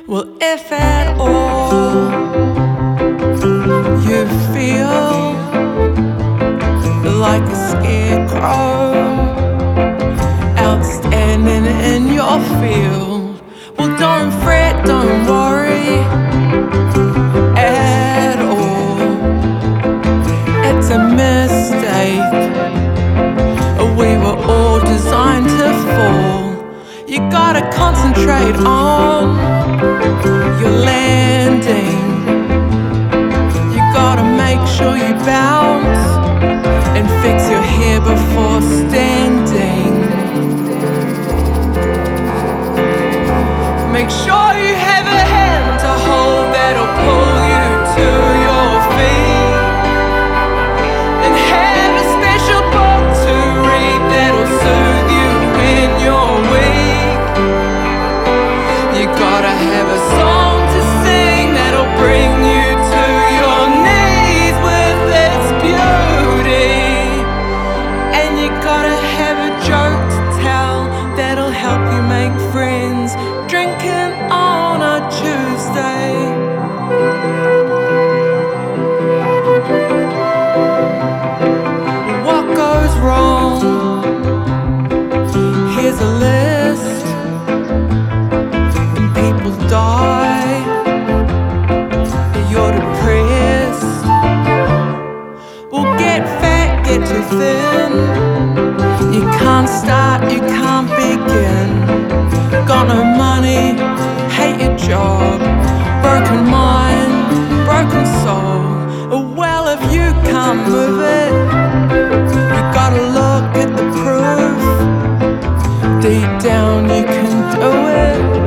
Well, if at all you feel like a scarecrow outstanding in your field, well, don't fret, don't worry at all. It's a mistake. We were all designed to fall. You gotta concentrate on your landing. You gotta make sure you bounce and fix your hair before standing. Make sure you have a hand to hold that'll pull you to your feet, and have a special book to read that'll soothe you when you're weak. You gotta have a song to sing that'll bring you to your knees with its beauty, and you gotta have a joke to tell that'll help you make friends drinking on a Tuesday. What goes wrong? Here's a list, and people die. You're depressed. Well, get fat, get too thin. You can't start, you can't begin. Got no money, hate your job, broken mind, broken soul. Well, if you can't move it, you gotta look at the proof. Deep down you can do it.